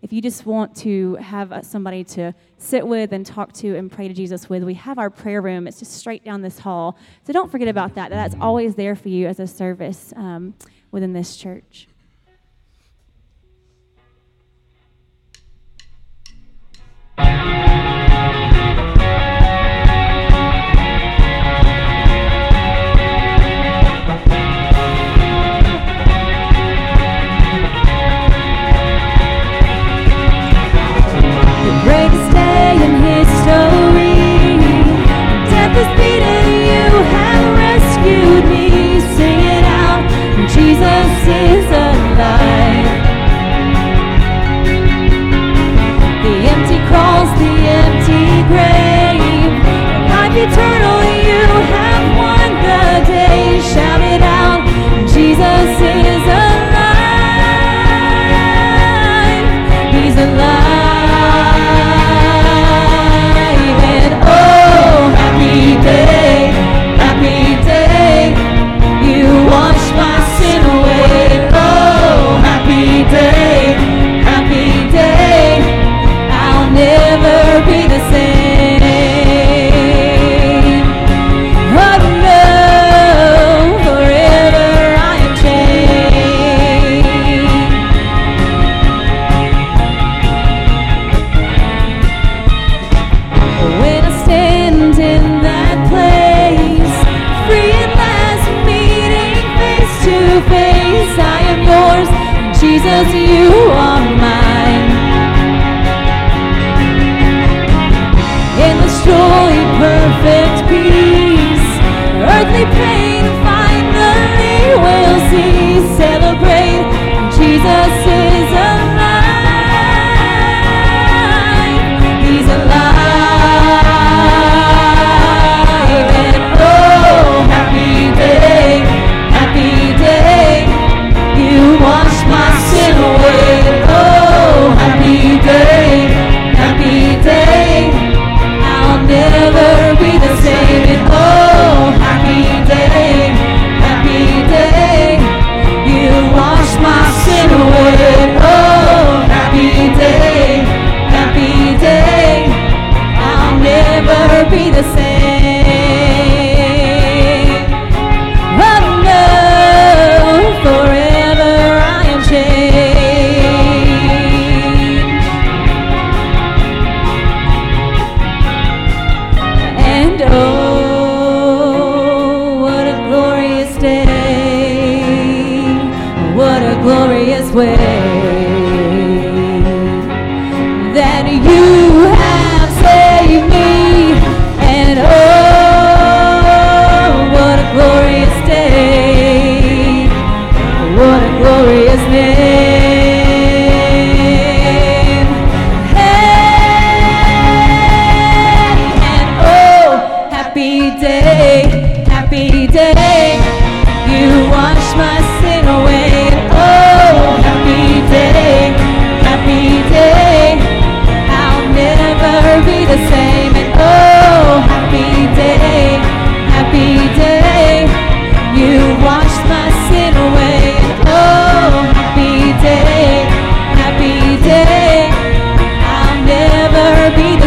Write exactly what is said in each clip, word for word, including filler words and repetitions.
if you just want to have uh, somebody to sit with and talk to and pray to Jesus with, we have our prayer room. It's just straight down this hall. So don't forget about that. That's always there for you as a service um, within this church. Greatest day in history. Death is beaten, you have rescued me. Sing it out, Jesus is alive. The empty cross, the empty grave, life eternal, you have won the day. Shout it out, Jesus is alive. He's alive. Jesus, you are mine. Endless joy, perfect peace, earthly pain finally will cease. Celebrate, Jesus is alive. He's alive. And oh, happy day, happy day. You wash my sin away. Oh, happy day, happy day. I'll never be the same. And oh, happy day, happy day. You wash my sin away. Oh, happy day, happy day. I'll never be the same. Oh no, forever I am changed. And oh, what a glorious day, what a glorious way that you have saved me. And oh, what a glorious day, what a glorious name. Hey, and oh, happy day, happy day. You wash my sin away. Oh, happy day, happy day. I'll never be the same. And oh, happy day, happy day. You washed my sin away. Oh, happy day, happy day. I'll never be the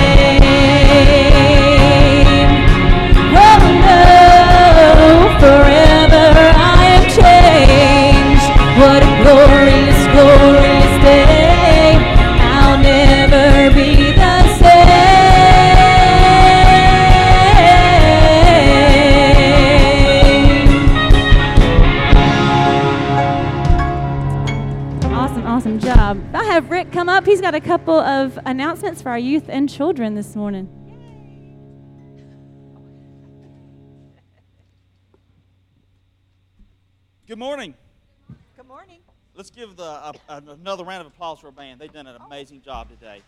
same. Oh no, forever I am changed. What a glorious, glorious day. I'll never be the same. Awesome, awesome job. I have Rick come up. He's got a couple of announcements for our youth and children this morning. Good morning. Good morning. Let's give the, uh, another round of applause for our band. They've done an amazing job today.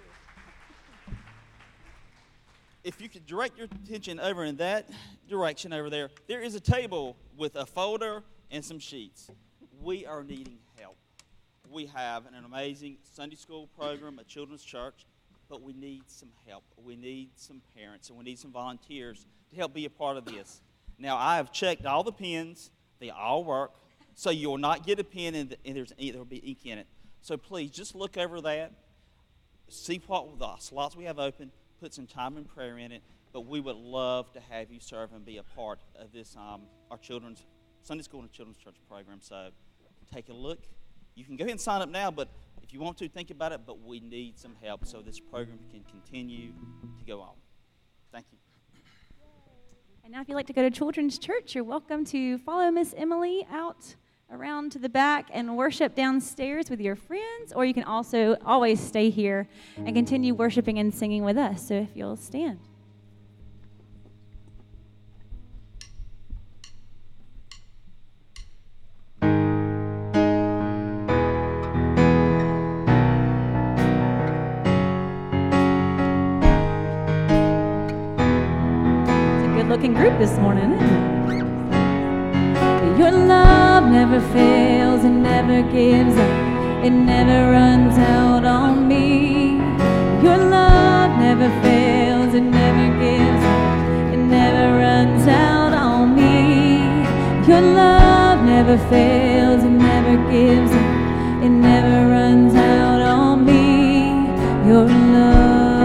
If you could direct your attention over in that direction over there, there is a table with a folder and some sheets. We are needing help. We have an amazing Sunday school program, a children's church, but we need some help. We need some parents, and we need some volunteers to help be a part of this. Now, I have checked all the pens. They all work, so you will not get a pen and, and there's, there will be ink in it. So please, just look over that, see what the slots we have open, put some time and prayer in it, but we would love to have you serve and be a part of this, um, our children's, Sunday School and Children's Church program. So take a look. You can go ahead and sign up now, but if you want to, think about it, but we need some help so this program can continue to go on. Thank you. And now if you'd like to go to Children's Church, you're welcome to follow Miss Emily out around to the back and worship downstairs with your friends, or you can also always stay here and continue worshiping and singing with us. So if you'll stand. Looking group this morning, isn't it? Your love never fails, it never gives up, it never runs out on me. Your love never fails, it never gives up, it never runs out on me. Your love never fails, it never gives up, it never runs out on me. Your love.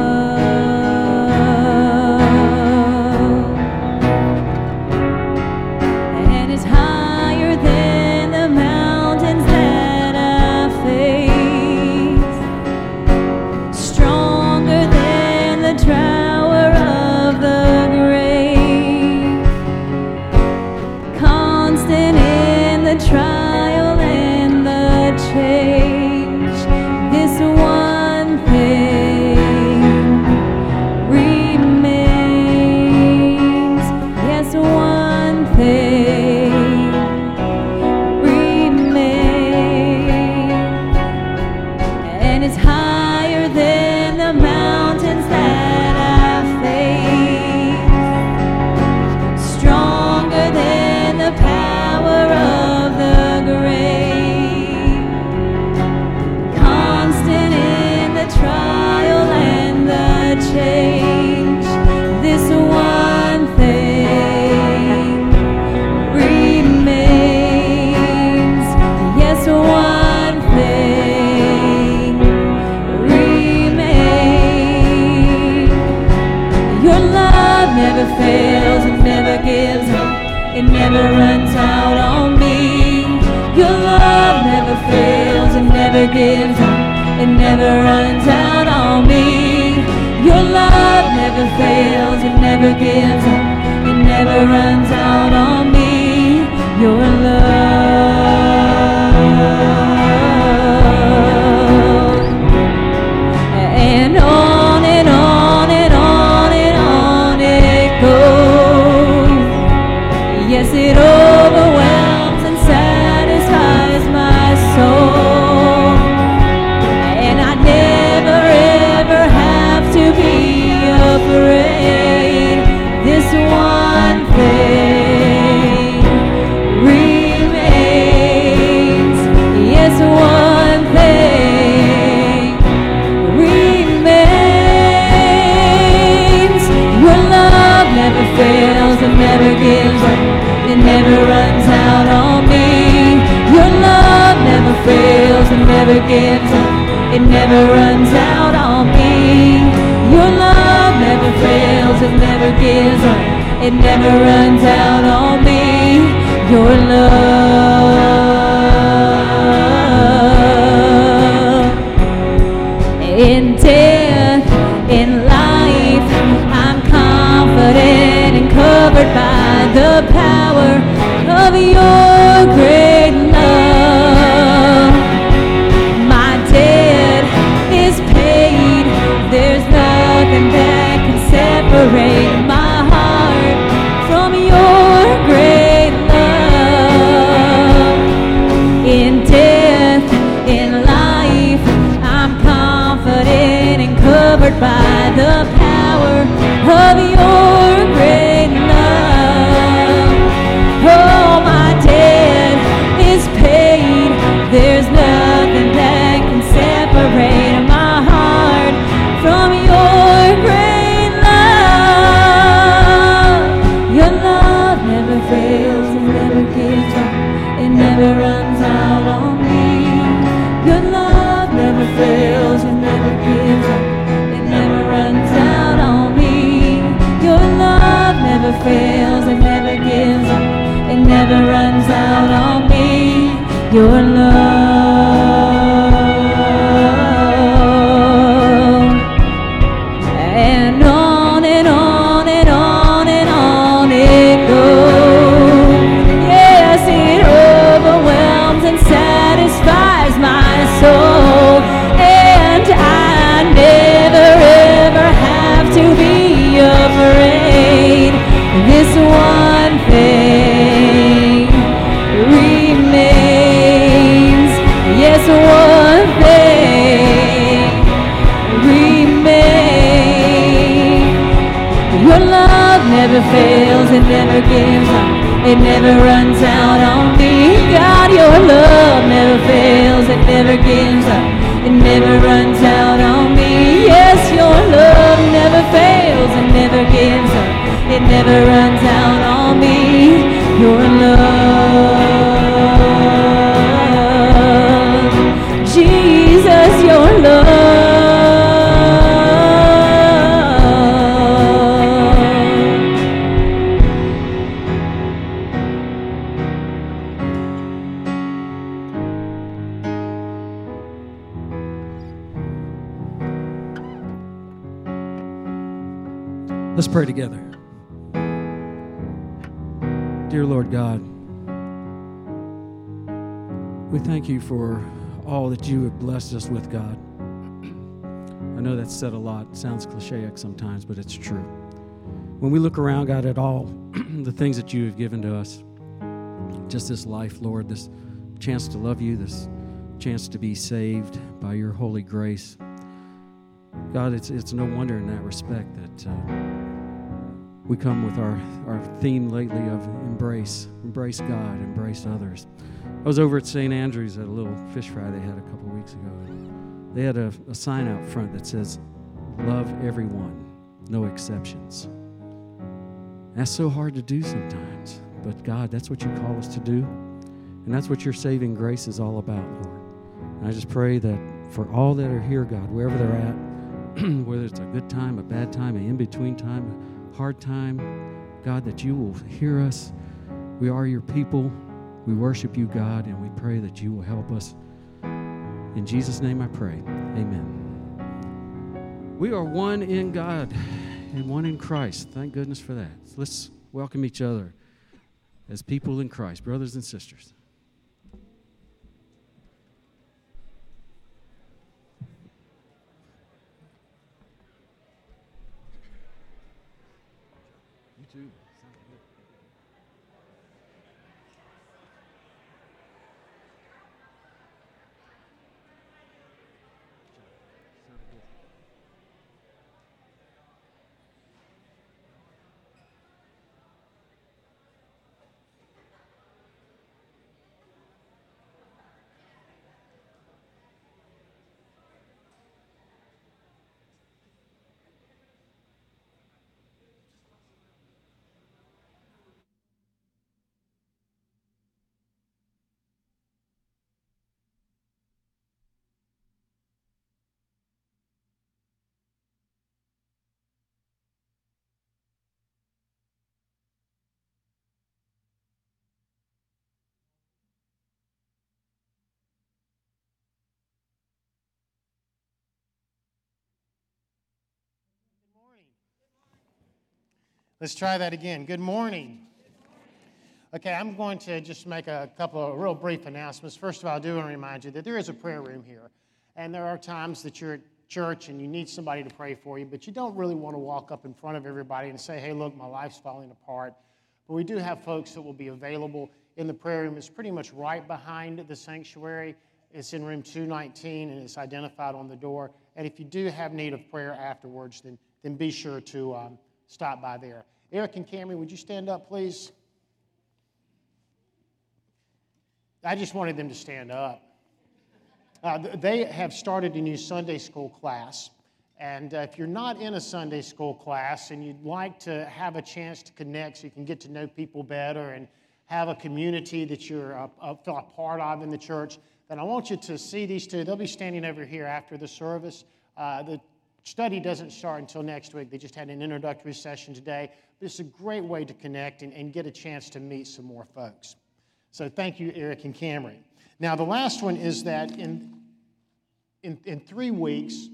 Trial and the change, this one thing remains. Yes, one thing remains, and it's higher than the mountains that I face, stronger than the power of trial and the change, this one thing remains. Yes, one thing remains. Your love never fails, it never gives up, it never runs out on me. Your love never fails, it never gives up, it never runs out on me. Your love never fails, it never gives up, it never runs out on me. Your love. And on and on and on and on it goes. Yes, it overwhelms and satisfies my soul. Afraid, this one thing remains. Yes, one thing remains. Your love never fails, it never gives up, it never runs out on me. Your love never fails, it never gives up, it never runs out on me. Your love never fails, it never gives up, it never runs out on me. Your love. In death, in life, I'm confident and covered by the power of your great love. My debt is paid, there's nothing that can separate my heart from your great love. In death, in life, I'm confident and covered by the power of your great love. Oh, my debt is paid, there's nothing that can separate my heart from your great love. Your love never fails, it never gives up, it never runs out on me. Your love your love. And on and on and on and on it goes. Yes, it overwhelms and satisfies my soul. And I never ever have to be afraid. This one thing remains. Yes, one thing remains. Your love never fails, it never gives up, it never runs out on me. God, your love never fails, it never gives up, it never runs out on me. Yes, your love never fails, it never gives up, it never runs out on me. Your love, Jesus, your love. Let's pray together. Dear Lord God, we thank you for all that you have blessed us with, God. I know that's said a lot. It sounds cliche sometimes, but it's true. When we look around, God, at all the things that you have given to us, just this life, Lord, this chance to love you, this chance to be saved by your holy grace, God, it's it's no wonder in that respect that uh, we come with our, our theme lately of embrace. Embrace God, embrace others. I was over at Saint Andrews at a little fish fry they had a couple of weeks ago. They had a, a sign out front that says, love everyone, no exceptions. That's so hard to do sometimes. But God, that's what you call us to do. And that's what your saving grace is all about, Lord. And I just pray that for all that are here, God, wherever they're at, whether it's a good time, a bad time, an in-between time, a hard time, God, that you will hear us. We are your people. We worship you, God, and we pray that you will help us. In Jesus' name I pray. Amen. We are one in God and one in Christ. Thank goodness for that. So let's welcome each other as people in Christ, brothers and sisters. You too. Sounds good. Sounds good. Let's try that again. Good morning. Okay, I'm going to just make a couple of real brief announcements. First of all, I do want to remind you that there is a prayer room here. And there are times that you're at church and you need somebody to pray for you, but you don't really want to walk up in front of everybody and say, hey, look, my life's falling apart. But we do have folks that will be available in the prayer room. It's pretty much right behind the sanctuary. It's in room two nineteen, and it's identified on the door. And if you do have need of prayer afterwards, then, then be sure to um, stop by there. Eric and Cameron, would you stand up, please? I just wanted them to stand up. Uh, they have started a new Sunday school class. And uh, if you're not in a Sunday school class and you'd like to have a chance to connect so you can get to know people better and have a community that you're a, a, feel a part of in the church, then I want you to see these two. They'll be standing over here after the service. Uh, the study doesn't start until next week. They just had an introductory session today. But it's a great way to connect and, and get a chance to meet some more folks. So thank you, Eric and Cameron. Now, the last one is that in, in, in three weeks,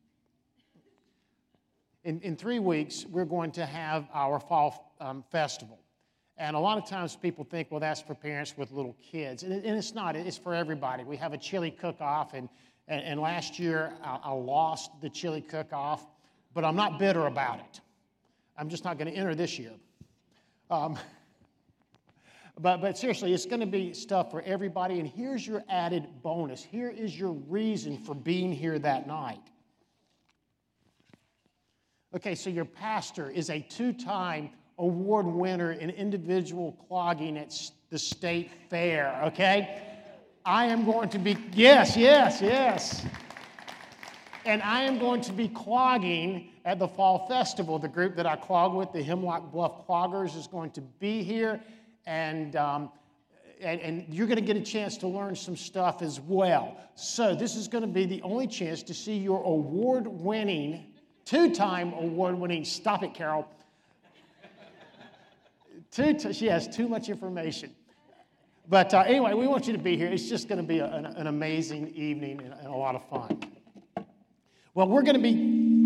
in, in three weeks, we're going to have our fall um, festival. And a lot of times people think, well, that's for parents with little kids. And, it, and it's not. It's for everybody. We have a chili cook-off, and, and, and last year I, I lost the chili cook-off, but I'm not bitter about it. I'm just not going to enter this year. Um, but, but seriously, it's going to be stuff for everybody, and here's your added bonus. Here is your reason for being here that night. Okay, so your pastor is a two-time award winner in individual clogging at the state fair, okay? I am going to be, yes, yes, yes. And I am going to be clogging at the Fall Festival. The group that I clog with, the Hemlock Bluff Cloggers, is going to be here. And, um, and, and you're going to get a chance to learn some stuff as well. So this is going to be the only chance to see your award-winning, two-time award-winning, stop it, Carol. Two, t- she has too much information. But uh, anyway, we want you to be here. It's just going to be a, an, an amazing evening and, and a lot of fun. Well, we're going to be...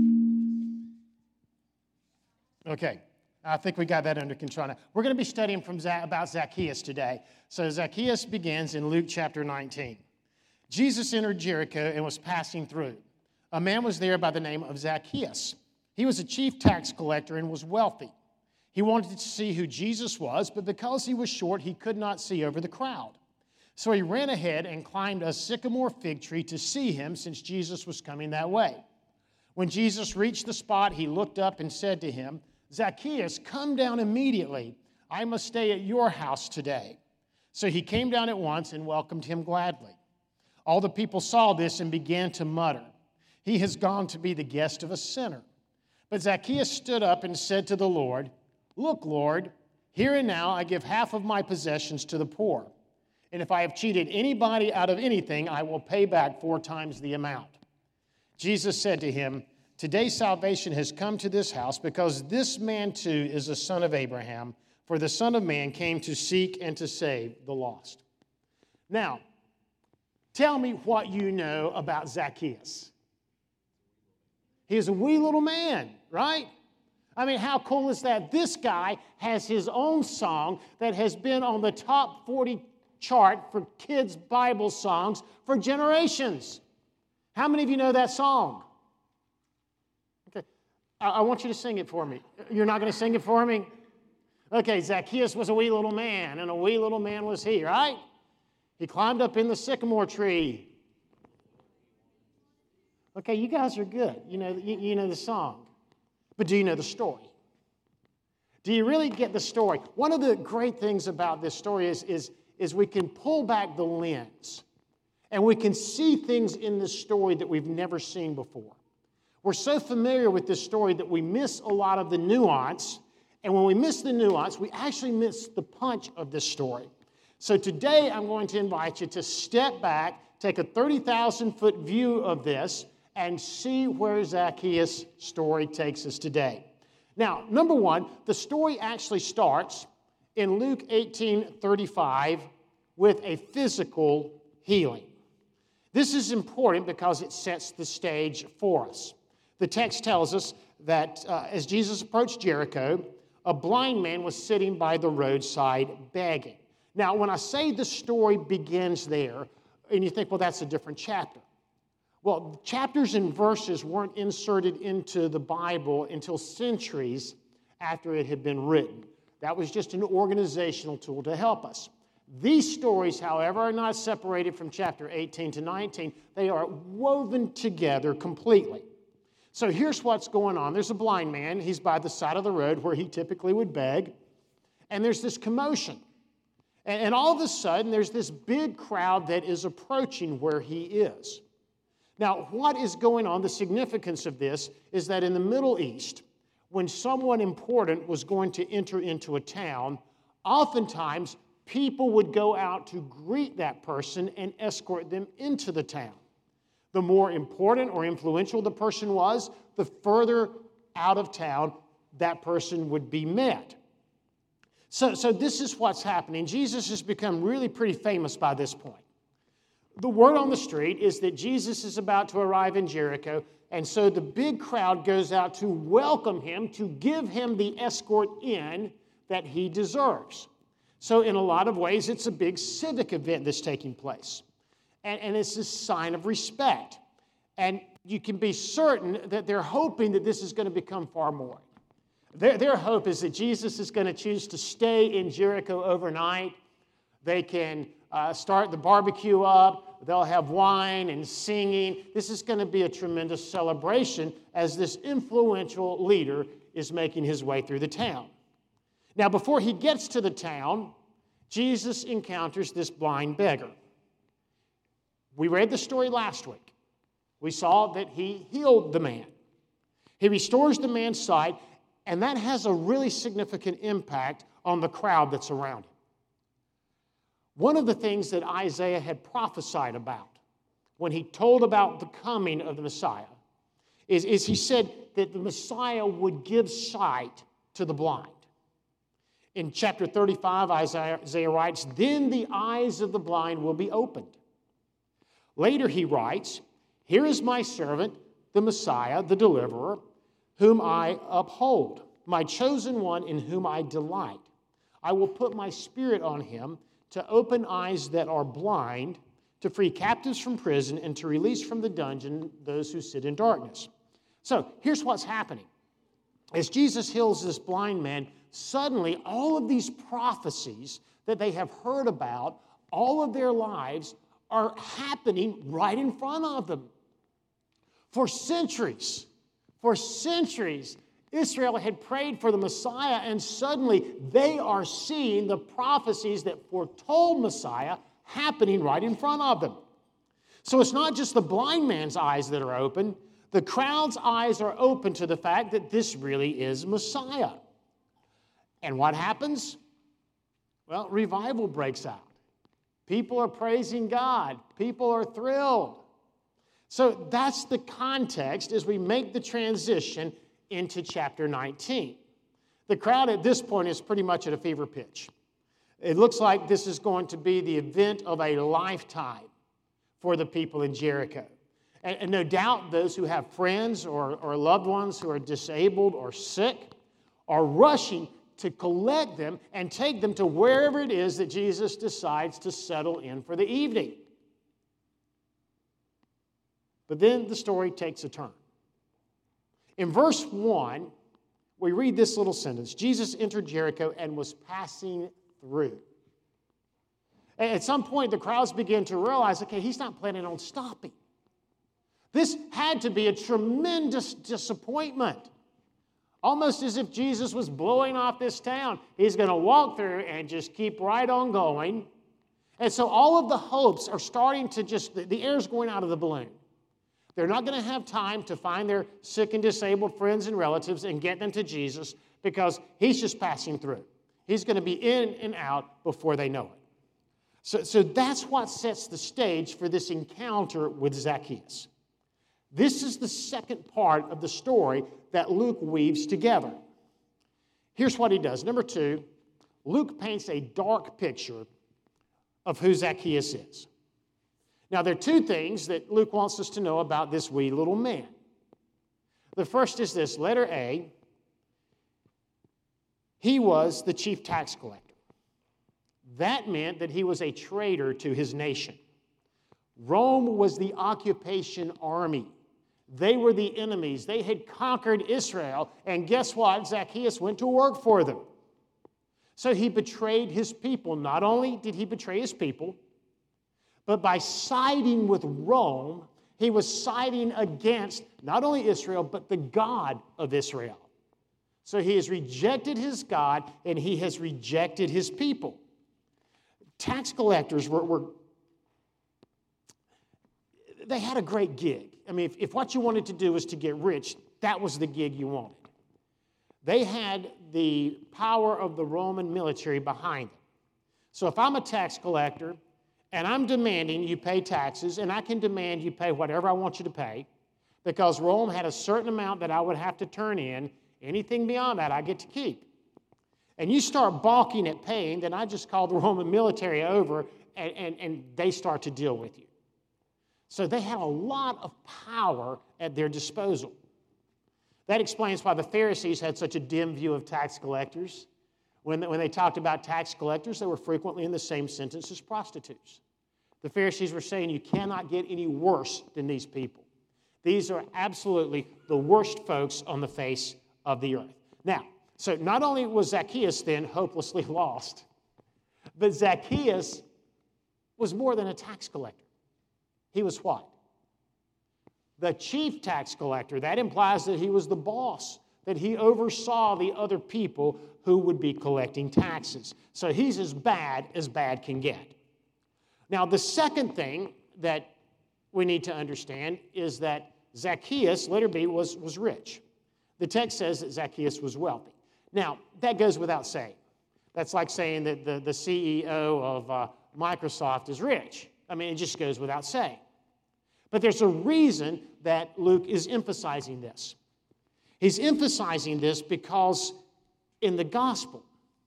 Okay, I think we got that under control now. We're going to be studying from Z- about Zacchaeus today. So Zacchaeus begins in Luke chapter nineteen. Jesus entered Jericho and was passing through. A man was there by the name of Zacchaeus. He was a chief tax collector and was wealthy. He wanted to see who Jesus was, but because he was short, he could not see over the crowd. So he ran ahead and climbed a sycamore fig tree to see him, since Jesus was coming that way. When Jesus reached the spot, he looked up and said to him, "Zacchaeus, come down immediately. I must stay at your house today." So he came down at once and welcomed him gladly. All the people saw this and began to mutter, "He has gone to be the guest of a sinner." But Zacchaeus stood up and said to the Lord, "Look, Lord, here and now I give half of my possessions to the poor. And if I have cheated anybody out of anything, I will pay back four times the amount." Jesus said to him, "Today salvation has come to this house, because this man too is a son of Abraham, for the Son of Man came to seek and to save the lost." Now, tell me what you know about Zacchaeus. He is a wee little man, right? I mean, how cool is that? This guy has his own song that has been on the top forty chart for kids' Bible songs for generations. How many of you know that song? Okay, I, I want you to sing it for me. You're not going to sing it for me? Okay, Zacchaeus was a wee little man, and a wee little man was he, right? He climbed up in the sycamore tree. Okay, you guys are good. You know, you, you know the song. But do you know the story? Do you really get the story? One of the great things about this story is, is, is we can pull back the lens, and we can see things in this story that we've never seen before. We're so familiar with this story that we miss a lot of the nuance, and when we miss the nuance, we actually miss the punch of this story. So today I'm going to invite you to step back, take a thirty thousand foot view of this, and see where Zacchaeus' story takes us today. Now, number one, the story actually starts in Luke eighteen thirty-five with a physical healing. This is important because it sets the stage for us. The text tells us that uh, as Jesus approached Jericho, a blind man was sitting by the roadside begging. Now, when I say the story begins there, and you think, well, that's a different chapter. Well, chapters and verses weren't inserted into the Bible until centuries after it had been written. That was just an organizational tool to help us. These stories, however, are not separated from chapter eighteen to nineteen. They are woven together completely. So here's what's going on. There's a blind man. He's by the side of the road where he typically would beg. And there's this commotion. And, and all of a sudden, there's this big crowd that is approaching where he is. Now, what is going on? The significance of this is that in the Middle East, when someone important was going to enter into a town, oftentimes people would go out to greet that person and escort them into the town. The more important or influential the person was, the further out of town that person would be met. So, so this is what's happening. Jesus has become really pretty famous by this point. the word on the street is that Jesus is about to arrive in Jericho, and so the big crowd goes out to welcome him, to give him the escort in that he deserves. So in a lot of ways, it's a big civic event that's taking place. And, and it's a sign of respect. And you can be certain that they're hoping that this is going to become far more. Their, their hope is that Jesus is going to choose to stay in Jericho overnight. They can uh, start the barbecue up. They'll have wine and singing. This is going to be a tremendous celebration as this influential leader is making his way through the town. Now, before he gets to the town, Jesus encounters this blind beggar. We read the story last week. We saw that he healed the man. He restores the man's sight, and that has a really significant impact on the crowd that's around him. One of the things that Isaiah had prophesied about when he told about the coming of the Messiah is, is he said that the Messiah would give sight to the blind. In chapter thirty-five, Isaiah, Isaiah writes, "Then the eyes of the blind will be opened." Later he writes, "Here is my servant, the Messiah, the deliverer, whom I uphold, my chosen one in whom I delight. I will put my spirit on him to open eyes that are blind, to free captives from prison, and to release from the dungeon those who sit in darkness." So here's what's happening. As Jesus heals this blind man, suddenly all of these prophecies that they have heard about all of their lives are happening right in front of them. For centuries, for centuries, Israel had prayed for the Messiah, and suddenly they are seeing the prophecies that foretold Messiah happening right in front of them. So it's not just the blind man's eyes that are open. The crowd's eyes are open to the fact that this really is Messiah. And what happens? Well, revival breaks out. People are praising God. People are thrilled. So that's the context as we make the transition into chapter nineteen. The crowd at this point is pretty much at a fever pitch. It looks like this is going to be the event of a lifetime for the people in Jericho. And, and no doubt those who have friends or, or loved ones who are disabled or sick are rushing to collect them and take them to wherever it is that Jesus decides to settle in for the evening. But then the story takes a turn. In verse one, we read this little sentence: Jesus entered Jericho and was passing through. And at some point, the crowds begin to realize, okay, he's not planning on stopping. This had to be a tremendous disappointment. Almost as if Jesus was blowing off this town. He's going to walk through and just keep right on going. And so all of the hopes are starting to just, the air's going out of the balloon. They're not going to have time to find their sick and disabled friends and relatives and get them to Jesus because he's just passing through. He's going to be in and out before they know it. So, so that's what sets the stage for this encounter with Zacchaeus. This is the second part of the story that Luke weaves together. Here's what he does. Number two, Luke paints a dark picture of who Zacchaeus is. Now, there are two things that Luke wants us to know about this wee little man. The first is this, letter A, he was the chief tax collector. That meant that he was a traitor to his nation. Rome was the occupation army. They were the enemies. They had conquered Israel, and guess what? Zacchaeus went to work for them. So he betrayed his people. Not only did he betray his people, but by siding with Rome, he was siding against not only Israel, but the God of Israel. So he has rejected his God, and he has rejected his people. Tax collectors were, were they had a great gig. I mean, if, if what you wanted to do was to get rich, that was the gig you wanted. They had the power of the Roman military behind them. So if I'm a tax collector, and I'm demanding you pay taxes, and I can demand you pay whatever I want you to pay, because Rome had a certain amount that I would have to turn in. Anything beyond that, I get to keep. And you start balking at paying, then I just call the Roman military over, and, and, and they start to deal with you. So they had a lot of power at their disposal. That explains why the Pharisees had such a dim view of tax collectors. When, when they talked about tax collectors, they were frequently in the same sentence as prostitutes. The Pharisees were saying, you cannot get any worse than these people. These are absolutely the worst folks on the face of the earth. Now, so not only was Zacchaeus then hopelessly lost, but Zacchaeus was more than a tax collector. He was what? The chief tax collector. That implies that he was the boss, that he oversaw the other people who would be collecting taxes. So he's as bad as bad can get. Now, the second thing that we need to understand is that Zacchaeus, letter B, was, was rich. The text says that Zacchaeus was wealthy. Now, that goes without saying. That's like saying that the, the C E O of uh, Microsoft is rich. I mean, it just goes without saying. But there's a reason that Luke is emphasizing this. He's emphasizing this because in the gospel,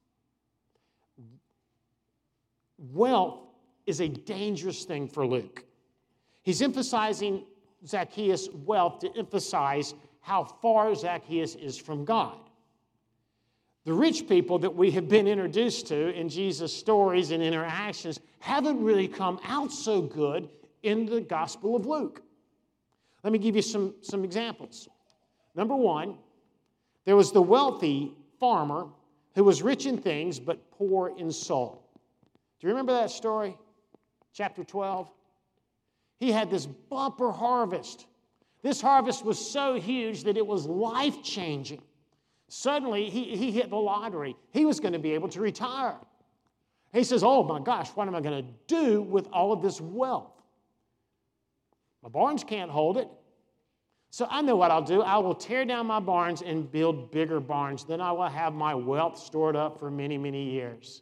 wealth is a dangerous thing for Luke. He's emphasizing Zacchaeus' wealth to emphasize how far Zacchaeus is from God. The rich people that we have been introduced to in Jesus' stories and interactions haven't really come out so good in the Gospel of Luke. Let me give you some, some examples. Number one, there was the wealthy farmer who was rich in things but poor in soul. Do you remember that story? Chapter twelve. He had this bumper harvest. This harvest was so huge that it was life-changing. Suddenly, he, he hit the lottery. He was going to be able to retire. He says, oh my gosh, what am I going to do with all of this wealth? My barns can't hold it. So I know what I'll do. I will tear down my barns and build bigger barns. Then I will have my wealth stored up for many, many years.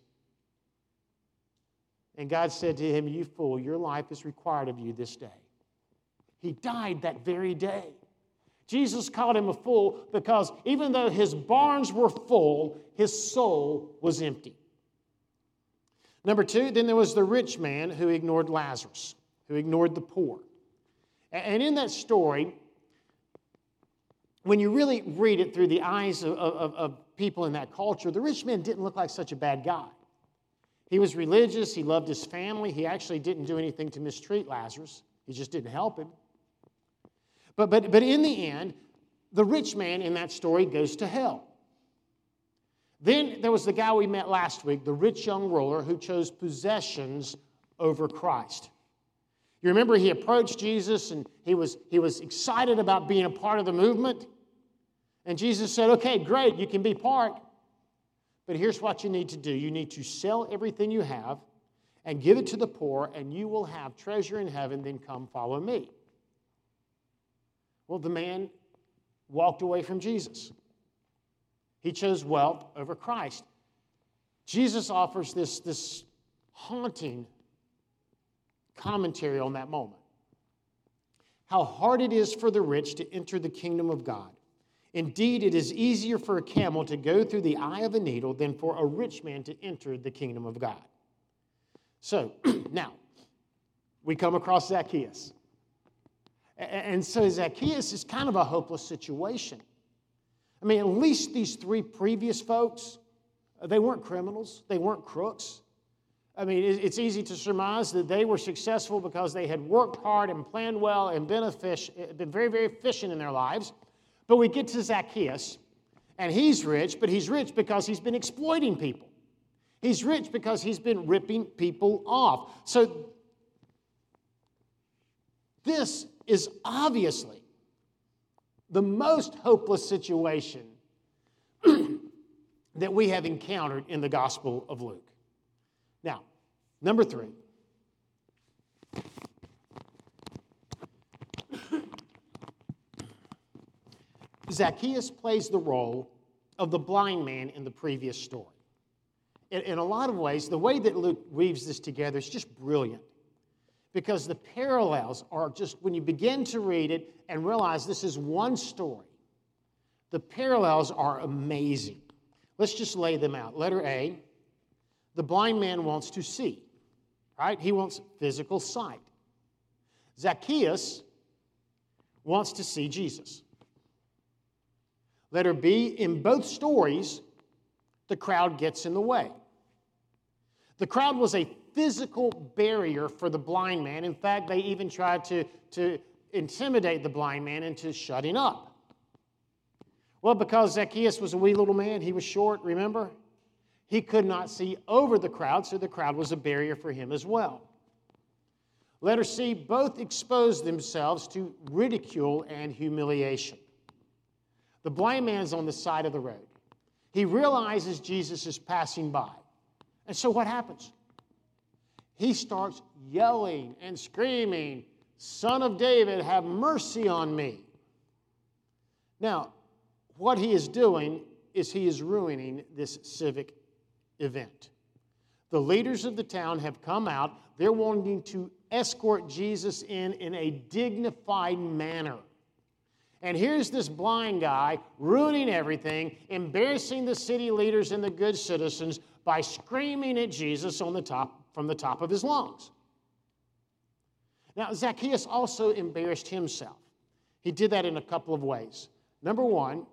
And God said to him, you fool, your life is required of you this day. He died that very day. Jesus called him a fool because even though his barns were full, his soul was empty. Number two, then there was the rich man who ignored Lazarus, who ignored the poor. And in that story, when you really read it through the eyes of, of, of people in that culture, the rich man didn't look like such a bad guy. He was religious. He loved his family. He actually didn't do anything to mistreat Lazarus. He just didn't help him. But, but, but in the end, the rich man in that story goes to hell. Then there was the guy we met last week, the rich young ruler who chose possessions over Christ. You remember he approached Jesus and he was, he was excited about being a part of the movement. And Jesus said, okay, great, you can be part. But here's what you need to do. You need to sell everything you have and give it to the poor, and you will have treasure in heaven, then come follow me. Well, the man walked away from Jesus. He chose wealth over Christ. Jesus offers this, this haunting commentary on that moment. How hard it is for the rich to enter the kingdom of God. Indeed, it is easier for a camel to go through the eye of a needle than for a rich man to enter the kingdom of God. So, now, we come across Zacchaeus. And so Zacchaeus is kind of a hopeless situation. I mean, at least these three previous folks, they weren't criminals. They weren't crooks. I mean, it's easy to surmise that they were successful because they had worked hard and planned well and been, a fish, been very, very efficient in their lives. But we get to Zacchaeus, and he's rich, but he's rich because he's been exploiting people. He's rich because he's been ripping people off. So this is obviously the most hopeless situation that we have encountered in the Gospel of Luke. Now, number three. Zacchaeus plays the role of the blind man in the previous story. In, in a lot of ways, the way that Luke weaves this together is just brilliant. Because the parallels are just, when you begin to read it and realize this is one story, the parallels are amazing. Let's just lay them out. Letter A, the blind man wants to see, right? He wants physical sight. Zacchaeus wants to see Jesus. Letter B, in both stories, the crowd gets in the way. The crowd was a physical barrier for the blind man. In fact, they even tried to, to intimidate the blind man into shutting up. Well, because Zacchaeus was a wee little man, he was short, remember? He could not see over the crowd, so the crowd was a barrier for him as well. Letter C, both exposed themselves to ridicule and humiliation. The blind man's on the side of the road. He realizes Jesus is passing by. And so what happens? He starts yelling and screaming, "Son of David, have mercy on me." Now, what he is doing is he is ruining this civic event. The leaders of the town have come out. They're wanting to escort Jesus in in a dignified manner. And here's this blind guy ruining everything, embarrassing the city leaders and the good citizens by screaming at Jesus on the top, from the top of his lungs. Now, Zacchaeus also embarrassed himself. He did that in a couple of ways. Number one,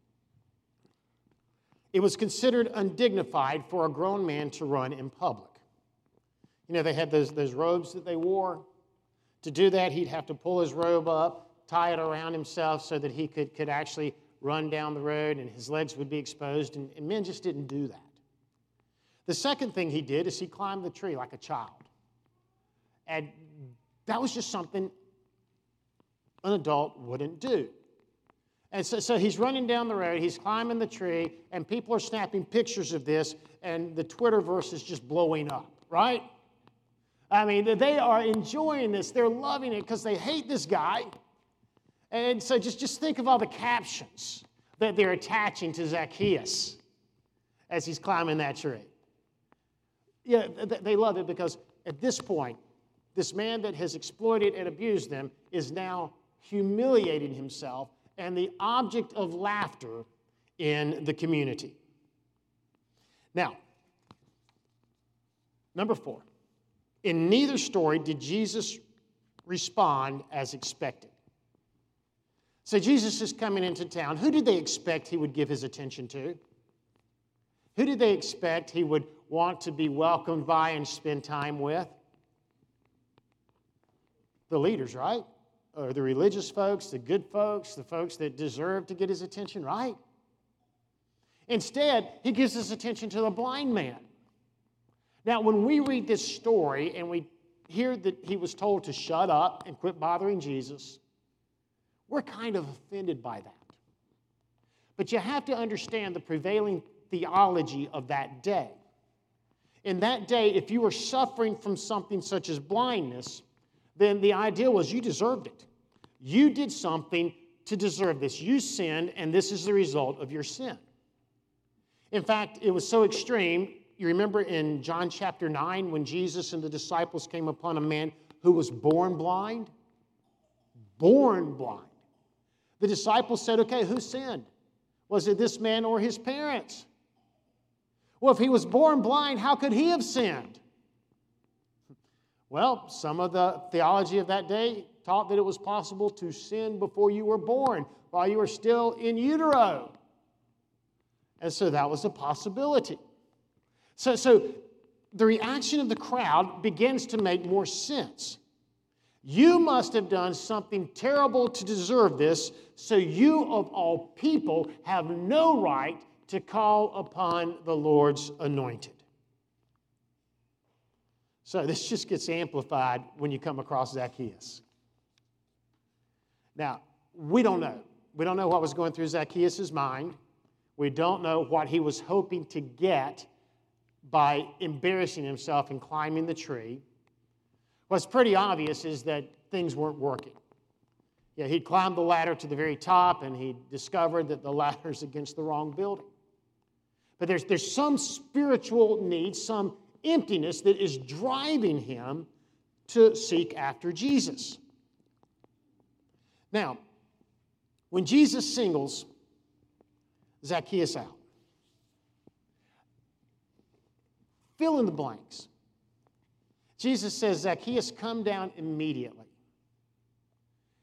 it was considered undignified for a grown man to run in public. You know, they had those, those robes that they wore. To do that, he'd have to pull his robe up, tie it around himself so that he could, could actually run down the road and his legs would be exposed, and, and men just didn't do that. The second thing he did is he climbed the tree like a child. And that was just something an adult wouldn't do. And so, so he's running down the road, he's climbing the tree, and people are snapping pictures of this, and the Twitterverse is just blowing up, right? I mean, they are enjoying this. They're loving it because they hate this guy. And so just, just think of all the captions that they're attaching to Zacchaeus as he's climbing that tree. Yeah, they love it because at this point, this man that has exploited and abused them is now humiliating himself and the object of laughter in the community. Now, number four, in neither story did Jesus respond as expected. So Jesus is coming into town. Who did they expect he would give his attention to? Who did they expect he would want to be welcomed by and spend time with? The leaders, right? Or the religious folks, the good folks, the folks that deserve to get his attention, right? Instead, he gives his attention to the blind man. Now, when we read this story and we hear that he was told to shut up and quit bothering Jesus, we're kind of offended by that. But you have to understand the prevailing theology of that day. In that day, if you were suffering from something such as blindness, then the idea was you deserved it. You did something to deserve this. You sinned, and this is the result of your sin. In fact, it was so extreme. You remember in John chapter nine when Jesus and the disciples came upon a man who was born blind? Born blind. The disciples said, okay, who sinned? Was it this man or his parents? Well, if he was born blind, how could he have sinned? Well, some of the theology of that day taught that it was possible to sin before you were born, while you were still in utero. And so that was a possibility. So, so the reaction of the crowd begins to make more sense. You must have done something terrible to deserve this, so you of all people have no right to call upon the Lord's anointed. So this just gets amplified when you come across Zacchaeus. Now, we don't know. We don't know what was going through Zacchaeus' mind. We don't know what he was hoping to get by embarrassing himself and climbing the tree. What's pretty obvious is that things weren't working. Yeah, he'd climbed the ladder to the very top, and he discovered that the ladder's against the wrong building. But there's, there's some spiritual need, some emptiness that is driving him to seek after Jesus. Now, when Jesus singles Zacchaeus out, fill in the blanks. Jesus says, Zacchaeus, come down immediately.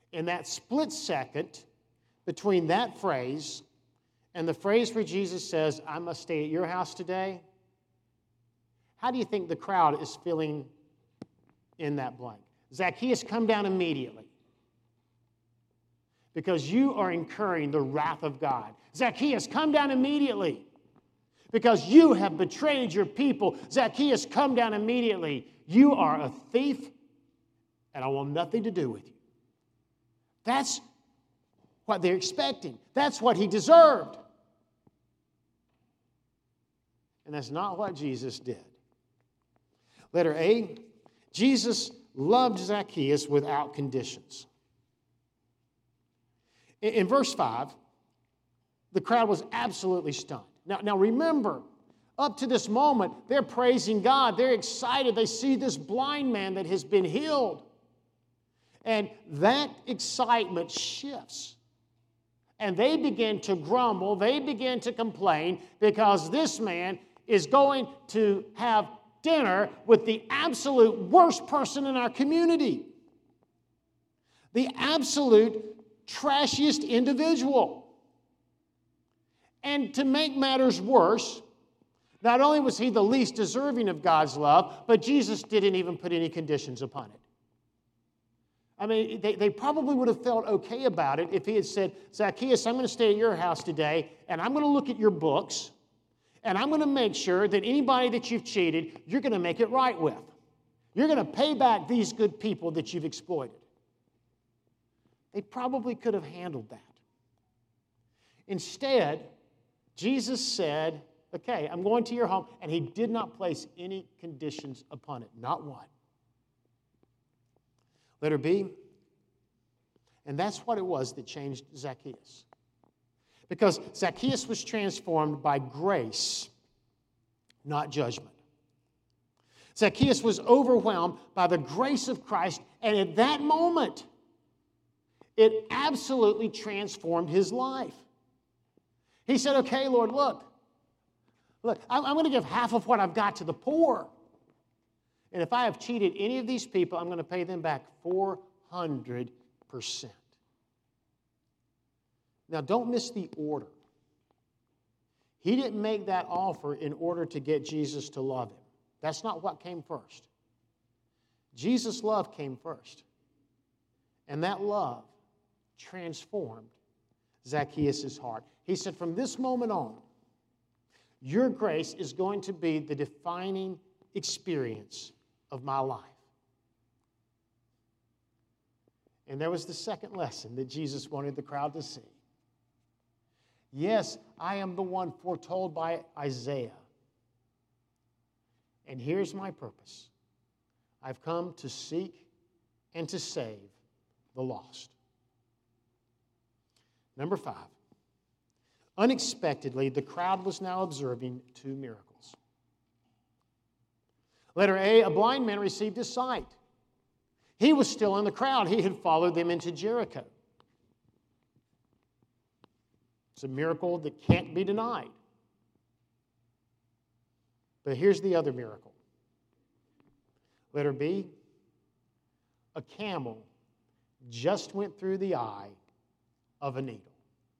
in that split second between that phrase and the phrase where Jesus says, I must stay at your house today, how do you think the crowd is feeling in that blank? Zacchaeus, come down immediately, because you are incurring the wrath of God. Zacchaeus, come down immediately, because you have betrayed your people. Zacchaeus, come down immediately. You are a thief, and I want nothing to do with you. That's what they're expecting. That's what he deserved. And that's not what Jesus did. Letter A, Jesus loved Zacchaeus without conditions. In, in verse five, the crowd was absolutely stunned. Now, now remember, up to this moment, they're praising God. They're excited. They see this blind man that has been healed. And that excitement shifts. And they begin to grumble. They begin to complain because this man is going to have dinner with the absolute worst person in our community. The absolute trashiest individual. And to make matters worse, not only was he the least deserving of God's love, but Jesus didn't even put any conditions upon it. I mean, they, they probably would have felt okay about it if he had said, Zacchaeus, I'm going to stay at your house today, and I'm going to look at your books, and I'm going to make sure that anybody that you've cheated, you're going to make it right with. You're going to pay back these good people that you've exploited. They probably could have handled that. Instead, Jesus said, okay, I'm going to your home, and he did not place any conditions upon it, not one. Letter B, and that's what it was that changed Zacchaeus. Because Zacchaeus was transformed by grace, not judgment. Zacchaeus was overwhelmed by the grace of Christ, and at that moment, it absolutely transformed his life. He said, okay, Lord, look, look, I'm, I'm going to give half of what I've got to the poor. And if I have cheated any of these people, I'm going to pay them back four hundred percent. Now, don't miss the order. He didn't make that offer in order to get Jesus to love him. That's not what came first. Jesus' love came first. And that love transformed Zacchaeus' heart. He said, from this moment on, your grace is going to be the defining experience of my life. And there was the second lesson that Jesus wanted the crowd to see. Yes, I am the one foretold by Isaiah. And here's my purpose. I've come to seek and to save the lost. Number five. Unexpectedly, the crowd was now observing two miracles. Letter A, a blind man received his sight. He was still in the crowd. He had followed them into Jericho. It's a miracle that can't be denied. But here's the other miracle. Letter B, a camel just went through the eye of a needle.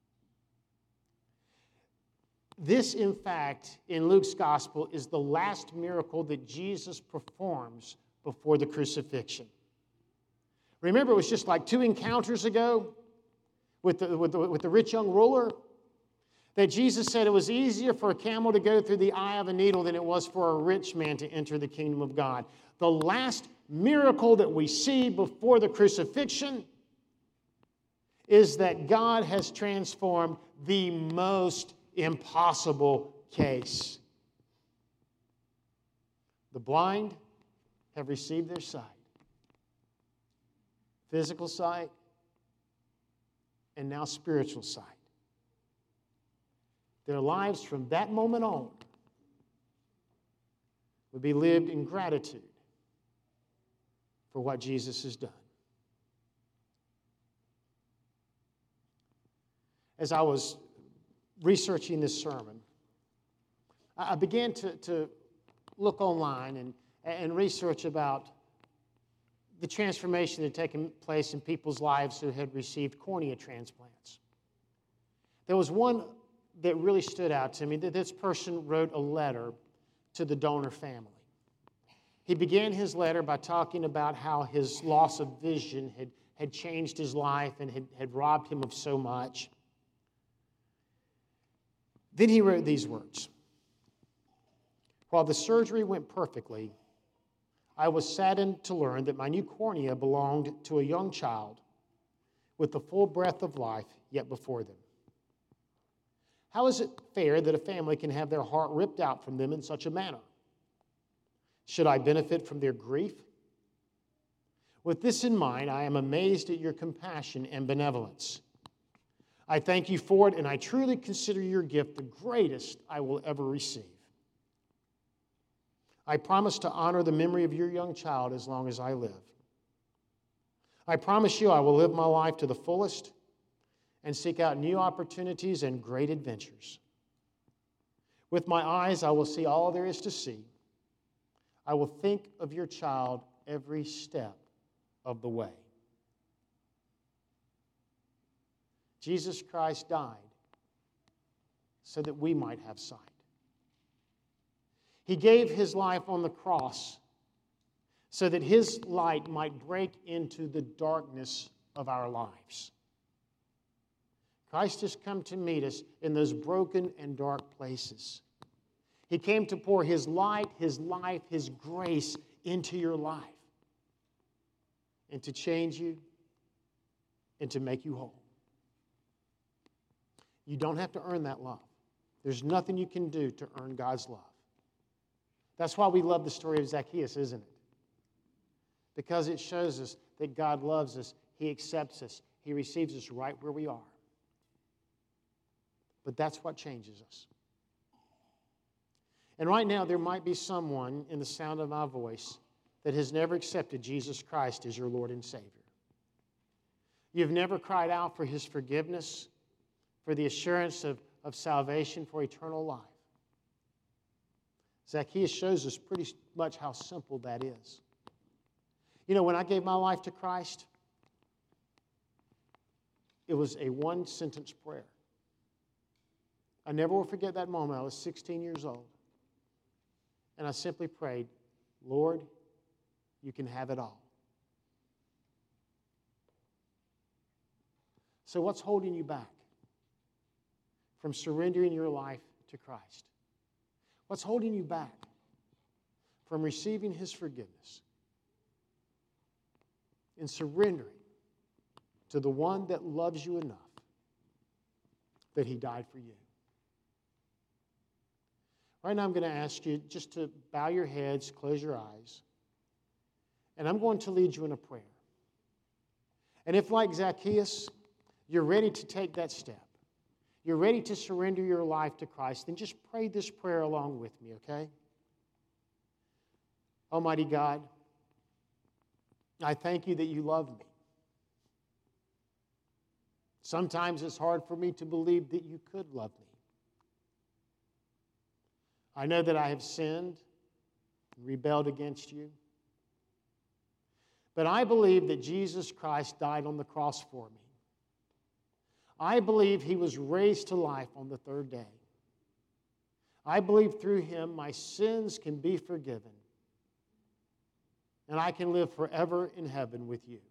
This, in fact, in Luke's gospel, is the last miracle that Jesus performs before the crucifixion. Remember, it was just like two encounters ago with the, with the, with the rich young ruler that Jesus said it was easier for a camel to go through the eye of a needle than it was for a rich man to enter the kingdom of God. The last miracle that we see before the crucifixion is that God has transformed the most impossible case. The blind have received their sight. Physical sight, and now spiritual sight. Their lives from that moment on would be lived in gratitude for what Jesus has done. As I was researching this sermon, I began to, to look online and, and research about the transformation that had taken place in people's lives who had received cornea transplants. There was one that really stood out to me, that this person wrote a letter to the donor family. He began his letter by talking about how his loss of vision had, had changed his life and had, had robbed him of so much. Then he wrote these words: "While the surgery went perfectly, I was saddened to learn that my new cornea belonged to a young child with the full breath of life yet before them. How is it fair that a family can have their heart ripped out from them in such a manner? Should I benefit from their grief? With this in mind, I am amazed at your compassion and benevolence. I thank you for it, and I truly consider your gift the greatest I will ever receive. I promise to honor the memory of your young child as long as I live. I promise you I will live my life to the fullest and seek out new opportunities and great adventures. With my eyes, I will see all there is to see. I will think of your child every step of the way." Jesus Christ died so that we might have sight. He gave his life on the cross so that his light might break into the darkness of our lives. Christ has come to meet us in those broken and dark places. He came to pour his light, his life, his grace into your life and to change you and to make you whole. You don't have to earn that love. There's nothing you can do to earn God's love. That's why we love the story of Zacchaeus, isn't it? Because it shows us that God loves us, he accepts us, he receives us right where we are. But that's what changes us. And right now, there might be someone in the sound of my voice that has never accepted Jesus Christ as your Lord and Savior. You've never cried out for his forgiveness, for the assurance of, of salvation, for eternal life. Zacchaeus shows us pretty much how simple that is. You know, when I gave my life to Christ, it was a one-sentence prayer. I never will forget that moment. I was sixteen years old. And I simply prayed, "Lord, you can have it all." So what's holding you back from surrendering your life to Christ? What's holding you back from receiving his forgiveness and surrendering to the one that loves you enough that he died for you? Right now I'm going to ask you just to bow your heads, close your eyes, and I'm going to lead you in a prayer. And if, like Zacchaeus, you're ready to take that step, you're ready to surrender your life to Christ, then just pray this prayer along with me, okay? Almighty God, I thank you that you love me. Sometimes it's hard for me to believe that you could love me. I know that I have sinned and rebelled against you. But I believe that Jesus Christ died on the cross for me. I believe he was raised to life on the third day. I believe through him my sins can be forgiven. And I can live forever in heaven with you.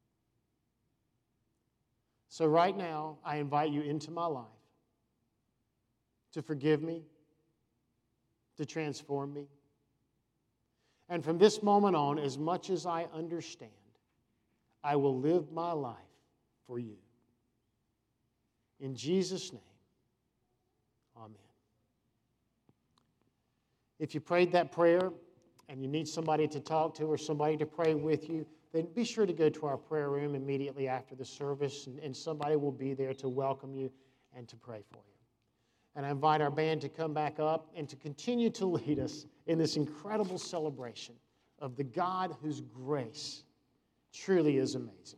So right now, I invite you into my life to forgive me, to transform me. And from this moment on, as much as I understand, I will live my life for you. In Jesus' name, amen. If you prayed that prayer and you need somebody to talk to or somebody to pray with you, then be sure to go to our prayer room immediately after the service, and, and somebody will be there to welcome you and to pray for you. And I invite our band to come back up and to continue to lead us in this incredible celebration of the God whose grace truly is amazing.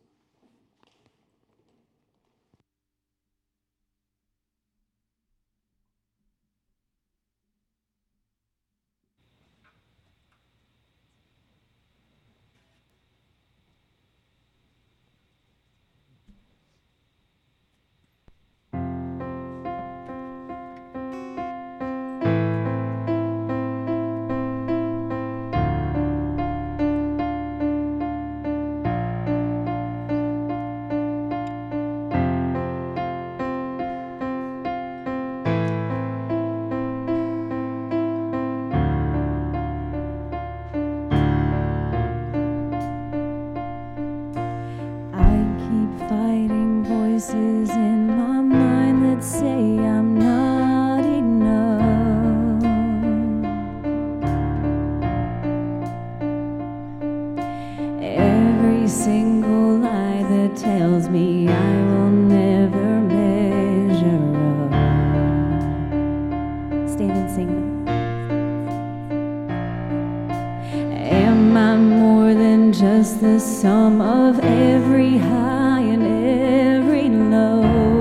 the sum of every high and every low.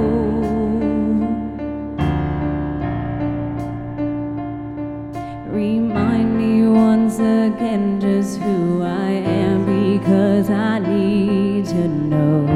Remind me once again just who I am, because I need to know.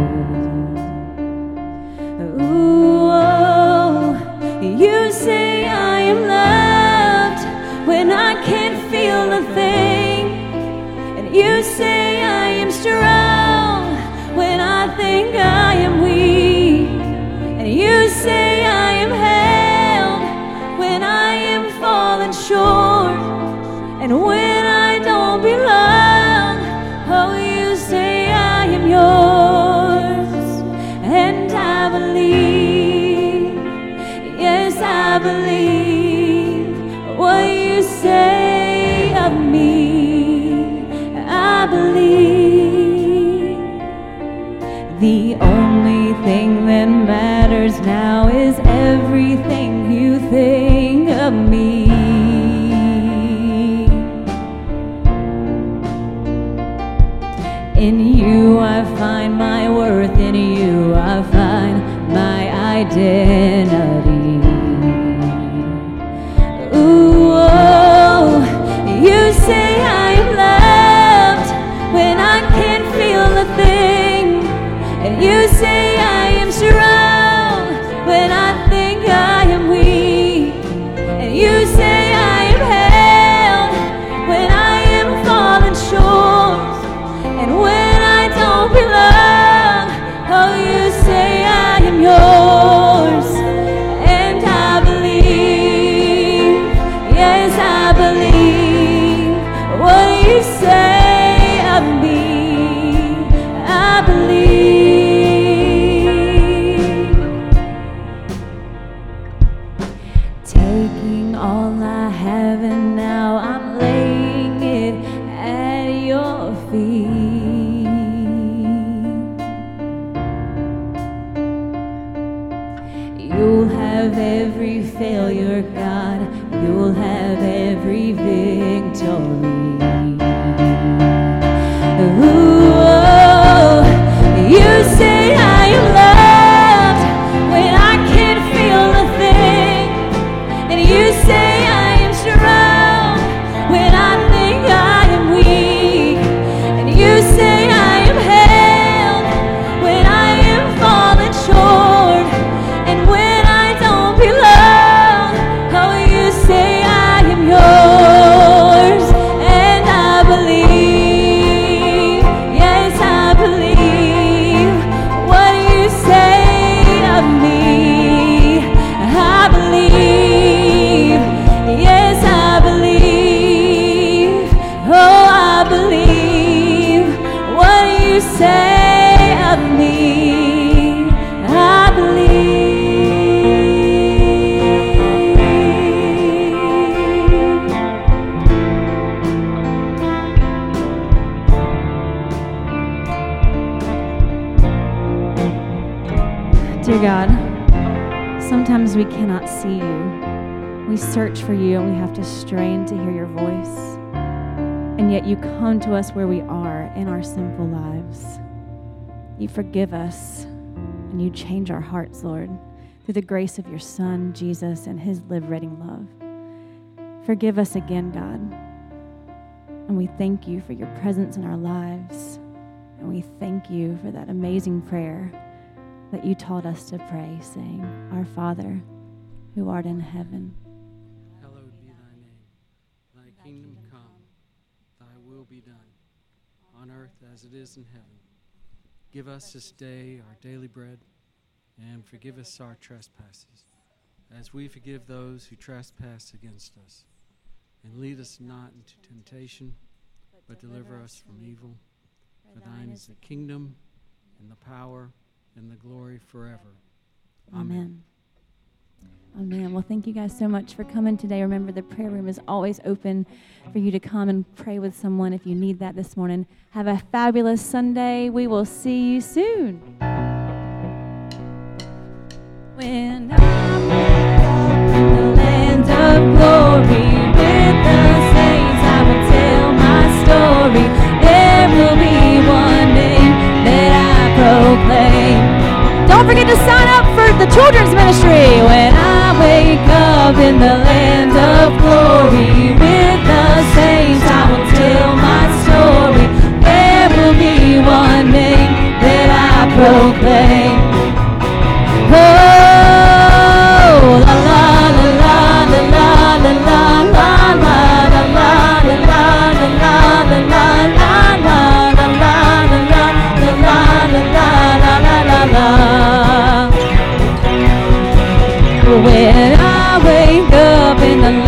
Ooh, oh, you say I am loved when I can't feel a thing, and you say I am strong when I think I am weak, and you say I am held when I am falling short, and when I don't belong, oh, you say I am yours, and I believe, yes, I believe what you say of me. I believe the only thing that matters now is everything you think of me. In you I find my worth, in you I find my identity. Ooh, oh, you say I am loved when I can't feel a thing, and you say I am strong when I think I am weak, and you say I am held when I am falling short, and when I don't belong, oh, you say I am yours, and I believe, yes, I believe what you say of me. I believe. Taking all I have and now I'm laying it at your feet. You'll have every failure, God. You'll have every victory. Ooh, oh, you say I am loved when I can't feel a thing, and you say I am strong when I think I am weak, and you say I am held when I am falling short, and when I don't belong, oh, you say I am yours, and I believe, yes, I believe what you say of me. I believe, yes, I believe, oh, I believe what you say of me. I believe. Dear God, sometimes we cannot see you. We search for you and we have to strain to hear your voice. And yet you come to us where we are in our sinful lives. You forgive us and you change our hearts, Lord, through the grace of your Son, Jesus, and his liberating love. Forgive us again, God. And we thank you for your presence in our lives. And we thank you for that amazing prayer that you taught us to pray, saying, Our Father, who art in heaven. Hallowed be thy name. Thy kingdom come, thy will be done, on earth as it is in heaven. Give us this day our daily bread, and forgive us our trespasses, as we forgive those who trespass against us. And lead us not into temptation, but deliver us from evil. For thine is the kingdom, and the power, and the glory forever. Amen. Amen. Amen. Well, thank you guys so much for coming today. Remember, the prayer room is always open for you to come and pray with someone if you need that this morning. Have a fabulous Sunday. We will see you soon. When I'm in the land of glory with the saints, I will tell my story. There will be one. up in the land of glory with the saints, I will tell my story. There will be one name that I proclaim. Oh, la la la la la la la la la la la la la la la la la la. When I wake up in the